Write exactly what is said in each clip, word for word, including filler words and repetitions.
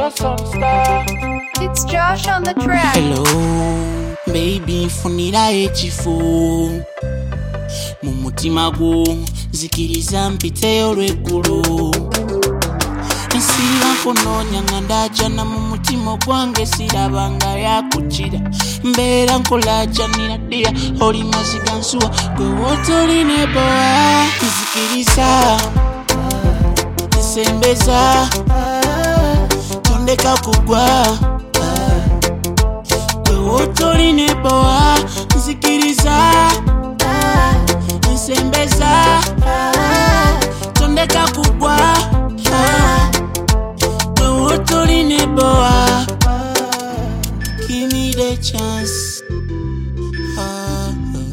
It's Josh on the track. Hello, baby, funira echifu mumutima gwo zikiriza mpiteyo lweggulo nsira nkononya nga ndajana mu mutima gwange sirabanga yakukira mbeera nkolajanira ddiya oli maziga nsuwa gwe wotoline boa nzikiriza nsembeza tondeka kugwa gwe wotoline boa nzikiriza nsembeza tondeka kugwa gwe wotoline boa. Give me the chance, uh,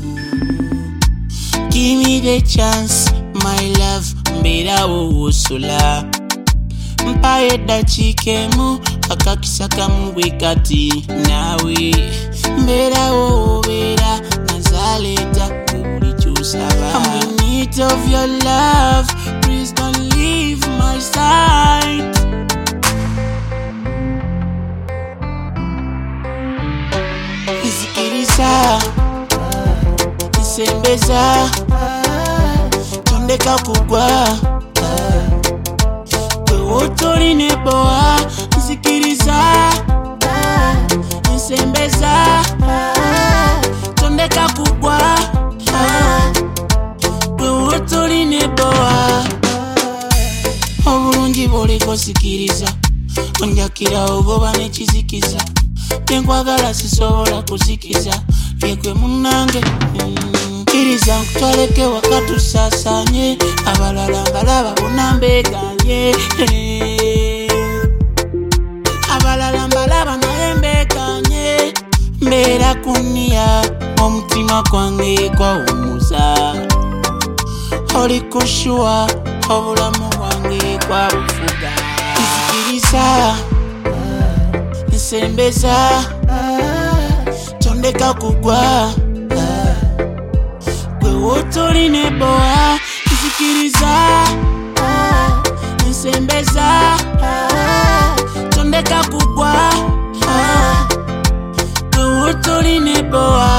give me the chance, my love. Mbera wowosola mpaye dachikemu akakisaka mugwekati nawe mbera wowobera nazaleta kulichusaba. I'm in need of your love, please don't leave my side. Nzikiriza nsembeza tondeka kugwa gwe wotoline boa nzikiriza nsembeza tondeka kugwa gwe wotoline boa. Obulungi boliko sikiriza onjakira ogoba nekizikiza tenkwagala sisobola kuzikiza yekwe munange kiriza nkutwaleke wakatusasanye abalala mbalaba bunambeganye abalala mbalaba naye mbeganye mbeera kunia omutima gwange gwawumuza oli kushuwa obulamu bwange gwabufuga nzikiriza nsembeza tondeka kugwa gwe wotoline boa nzikiriza nsembeza tondeka kugwa gwe wotoline boa.